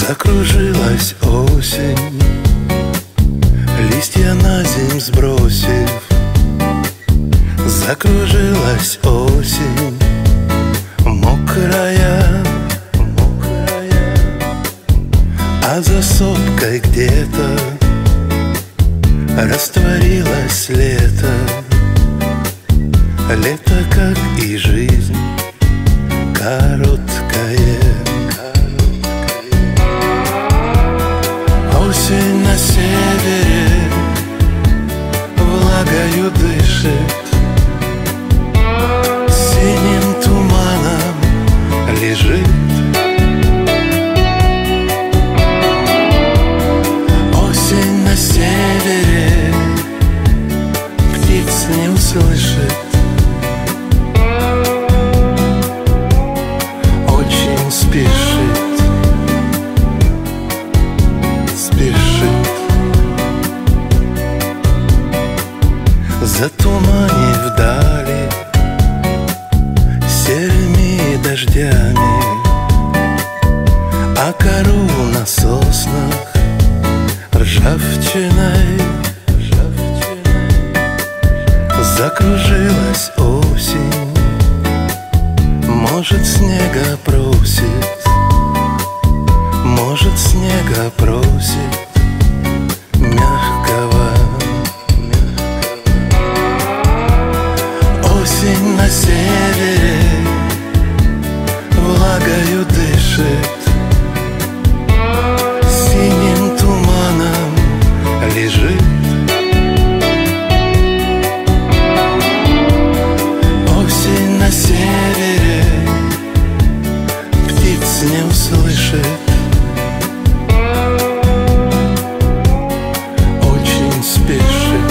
Закружилась осень, листья на земь сбросив. Закружилась осень, мокрая, а за сопкой где-то растворилось лето. Лето, как и жизнь, короткое. Осень на севере влагою дышит, синим туманом лежит. Осень на севере птиц не услышит, очень спешит. Затуманив вдали серыми дождями, а кору на соснах ржавчиной. Закружилась осень, может, снега просит, может, снега просит мягкого. Осень на севере влагою дышит, синим туманом лежит. Осень на севере птиц не услышит, очень спешит.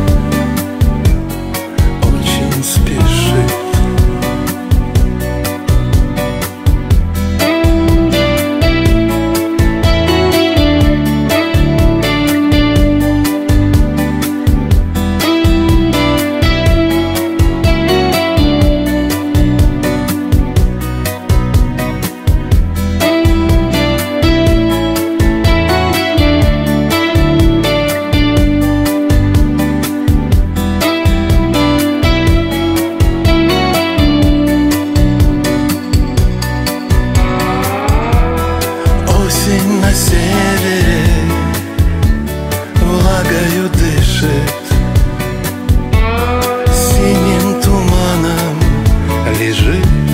Осень на севере влагою дышит, синим туманом лежит.